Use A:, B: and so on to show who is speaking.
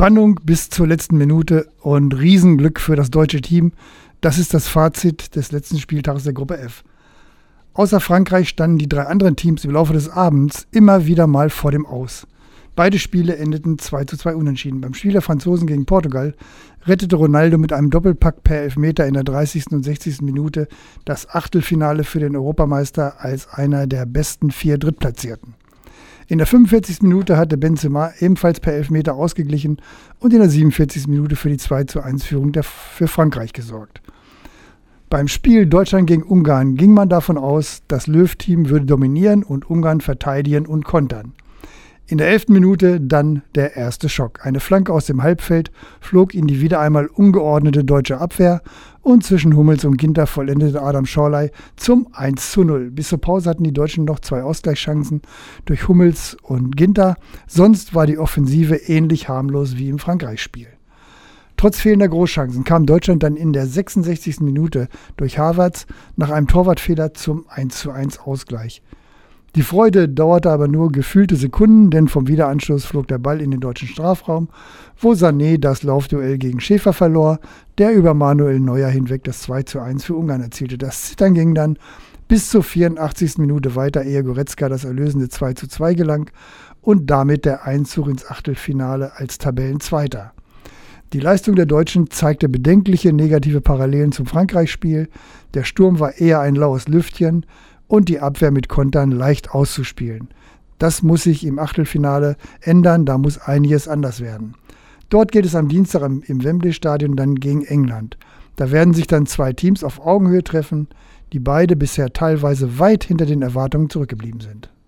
A: Spannung bis zur letzten Minute und Riesenglück für das deutsche Team. Das ist das Fazit des letzten Spieltages der Gruppe F. Außer Frankreich standen die 3 anderen Teams im Laufe des Abends immer wieder mal vor dem Aus. Beide Spiele endeten 2:2 unentschieden. Beim Spiel der Franzosen gegen Portugal rettete Ronaldo mit einem Doppelpack per Elfmeter in der 30. und 60. Minute das Achtelfinale für den Europameister als einer der besten 4 Drittplatzierten. In der 45. Minute hatte Benzema ebenfalls per Elfmeter ausgeglichen und in der 47. Minute für die 2:1-Führung für Frankreich gesorgt. Beim Spiel Deutschland gegen Ungarn ging man davon aus, das Löw-Team würde dominieren und Ungarn verteidigen und kontern. In der 11. Minute dann der erste Schock. Eine Flanke aus dem Halbfeld flog in die wieder einmal ungeordnete deutsche Abwehr und zwischen Hummels und Ginter vollendete Adam Schorley zum 1:0. Bis zur Pause hatten die Deutschen noch 2 Ausgleichschancen durch Hummels und Ginter. Sonst war die Offensive ähnlich harmlos wie im Frankreich-Spiel. Trotz fehlender Großchancen kam Deutschland dann in der 66. Minute durch Havertz nach einem Torwartfehler zum 1:1 Ausgleich. Die Freude dauerte aber nur gefühlte Sekunden, denn vom Wiederanstoß flog der Ball in den deutschen Strafraum, wo Sané das Laufduell gegen Schäfer verlor, der über Manuel Neuer hinweg das 2:1 für Ungarn erzielte. Das Zittern ging dann bis zur 84. Minute weiter, ehe Goretzka das erlösende 2:2 gelang und damit der Einzug ins Achtelfinale als Tabellenzweiter. Die Leistung der Deutschen zeigte bedenkliche negative Parallelen zum Frankreich-Spiel. Der Sturm war eher ein laues Lüftchen und die Abwehr mit Kontern leicht auszuspielen. Das muss sich im Achtelfinale ändern, da muss einiges anders werden. Dort geht es am Dienstag im Wembley-Stadion dann gegen England. Da werden sich dann 2 Teams auf Augenhöhe treffen, die beide bisher teilweise weit hinter den Erwartungen zurückgeblieben sind.